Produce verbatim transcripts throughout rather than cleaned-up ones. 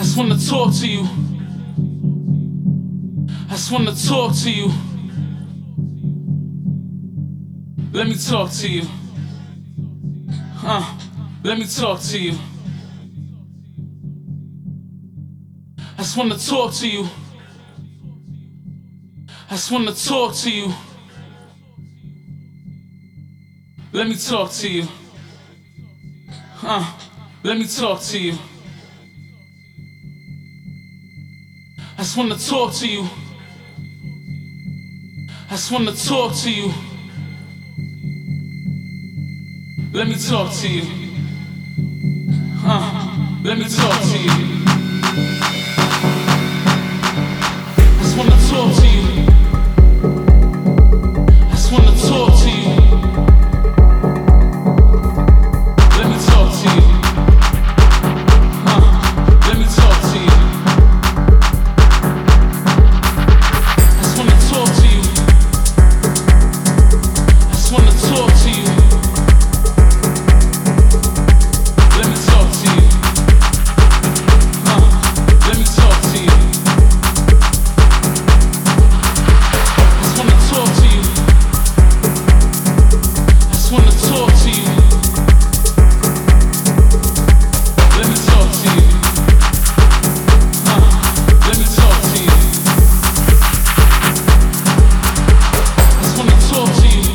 just wanna talk to you. I just wanna talk to you. Let me talk to you. Huh? Let me talk to you. I just wanna talk to you. I just wanna talk to you. Let me talk to you. Huh? Let me talk to you. I just wanna talk to you. I just wanna talk to you. Let me talk to you. Huh? Let me talk to you. I just wanna talk to you. I just wanna talk to you. Let me talk to you. Huh? Let me talk to you. I just wanna talk to you. I just wanna talk to you. Let me talk to you. Huh? Let me talk to you. I just wanna talk to you. I just wanna talk to you. Let me talk to you. Huh? Let me talk to you. I just wanna talk to you.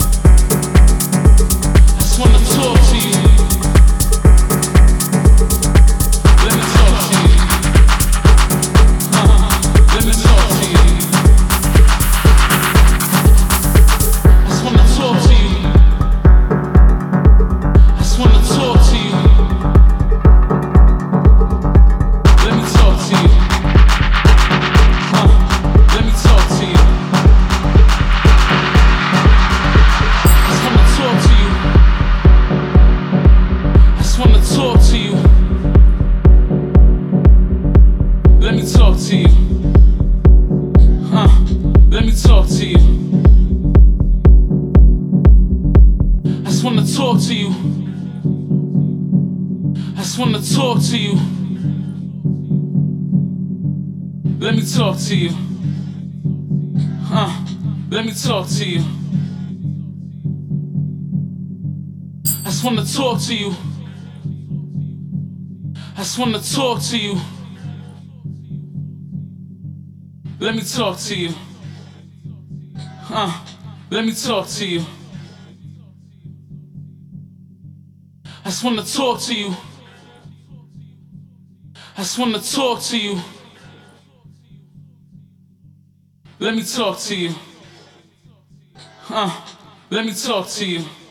I just wanna talk to you. Let me talk to you. Huh? Let me talk to you. I just wanna talk to you. I just wanna talk to you. Let me talk to you. Huh? Let me talk to you. I just wanna talk to you. I just wanna talk to you. Let me talk to you. Huh? Let me talk to you. I just wanna talk to you. I just wanna talk to you. Let me talk to you. Huh? Let me talk to you. I just wanna talk to you. I just wanna talk to you. Let me talk to you. Huh? Let me talk to you. I just wanna talk to you. I just wanna talk to you. Let me talk to you. Huh? Let me talk to you.